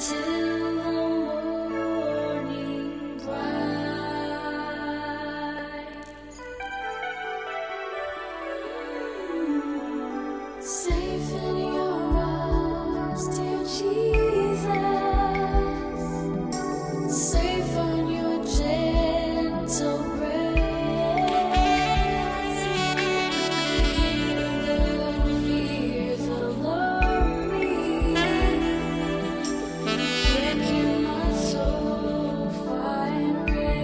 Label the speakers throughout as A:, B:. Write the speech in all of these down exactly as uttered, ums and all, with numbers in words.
A: till the morning bright. Safe in your arms, dear Jesus. Safe on your gentle breast. Even though fears alarm me, yet can my soul find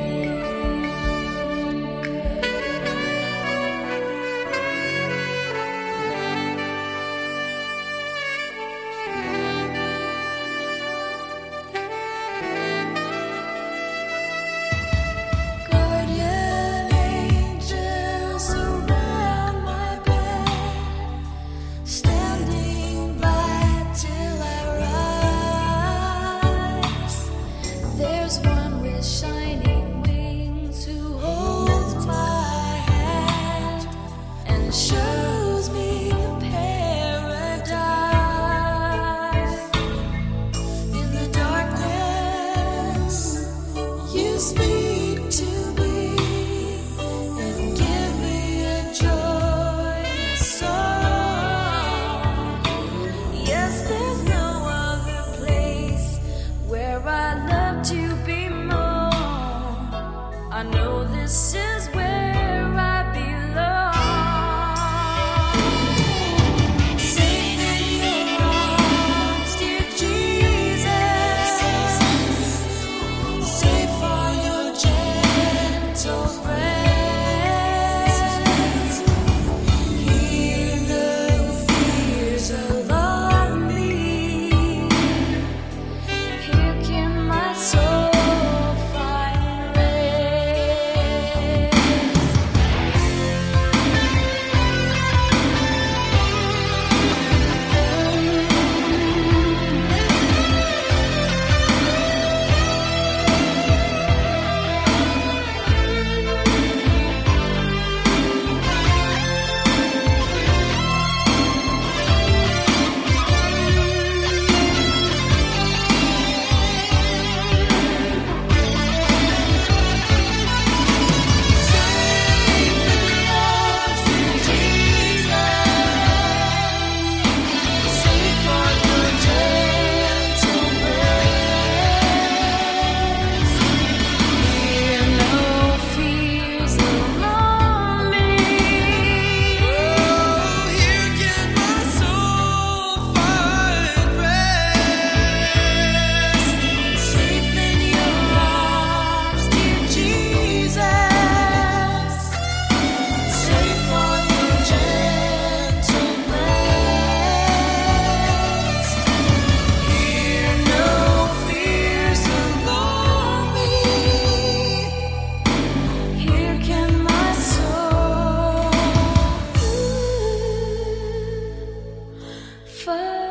A: Guardian angels surround my bed, standing by till I rise. There's one with shining wings who holds my hand and shows me paradise. In the darkness, you speak to me and give me a joyous song. Yes, there's no other place where I love to be more. I know this is where I belong. Safe in your arms, dear Jesus. Safe on your gentle breast. Here no fears alarm me. Here can my soul find rest. Fire.